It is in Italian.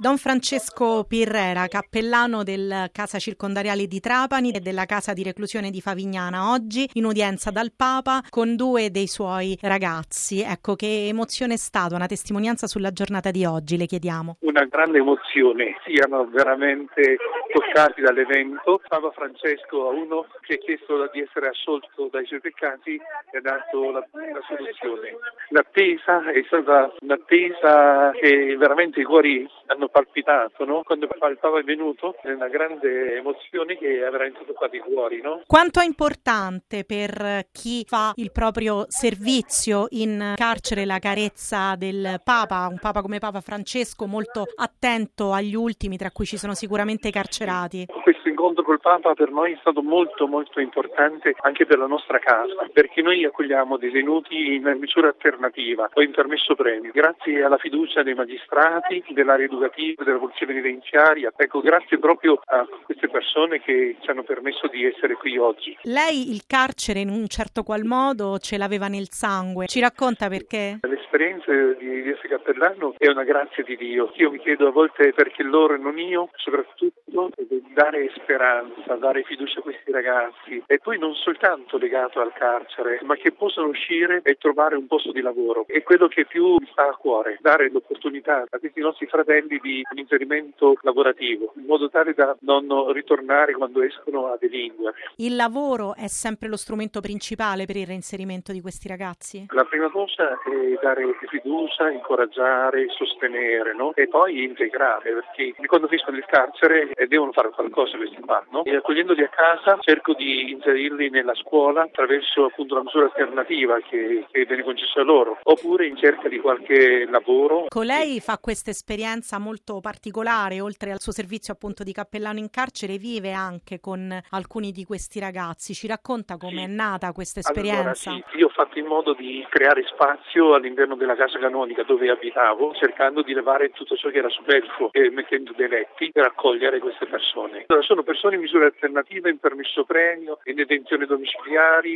Don Francesco Pirrera, cappellano del Casa Circondariale di Trapani e della Casa di Reclusione di Favignana, oggi in udienza dal Papa con due dei suoi ragazzi. Ecco, che emozione è stata, una testimonianza sulla giornata di oggi, le chiediamo. Una grande emozione, siano veramente toccati dall'evento. Papa Francesco a uno che ha chiesto di essere assolto dai suoi peccati e ha dato la soluzione. L'attesa è stata un'attesa che veramente i cuori hanno palpitato, no? Quando il Papa è venuto è una grande emozione che ha veramente toccato i cuori, no? Quanto è importante per chi fa il proprio servizio in carcere la carezza del Papa, un Papa come Papa Francesco molto attento agli ultimi, tra cui ci sono sicuramente i carcerati. Questo incontro col Papa per noi è stato molto molto importante anche per la nostra casa, perché noi accogliamo detenuti in misura alternativa o in permesso premio, grazie alla fiducia dei magistrati, dell'area educativa, della polizia penitenziaria. Ecco, grazie proprio a queste persone che ci hanno permesso di essere qui oggi. Lei il carcere in un certo qual modo ce l'aveva nel sangue, ci racconta perché? L'esperienza di essere cappellano è una grazia di Dio. Io mi chiedo a volte perché loro e non io, soprattutto dare speranza, dare fiducia a questi ragazzi e poi non soltanto legato al carcere, ma che possano uscire e trovare un posto di lavoro. È quello che più mi sta a cuore, dare l'opportunità a questi nostri fratelli di un inserimento lavorativo, in modo tale da non ritornare quando escono a delinquere. Il lavoro è sempre lo strumento principale per il reinserimento di questi ragazzi? La prima cosa è dare fiducia, incoraggiare, sostenere, no? E poi integrare, perché quando finiscono il carcere devono fare qualcosa questi qua, no? E accogliendoli a casa cerco di inserirli nella scuola attraverso appunto una misura alternativa che viene concessa loro, oppure in cerca di qualche lavoro. Lei fa questa esperienza molto particolare, oltre al suo servizio appunto di cappellano in carcere, vive anche con alcuni di questi ragazzi. Ci racconta come è nata questa esperienza? Allora, sì, io ho fatto in modo di creare spazio all'interno della casa canonica dove abitavo, cercando di levare tutto ciò che era superfluo e mettendo dei letti per accogliere queste persone. Allora, sono persone in misure alternative, in permesso premio, in detenzione domiciliari,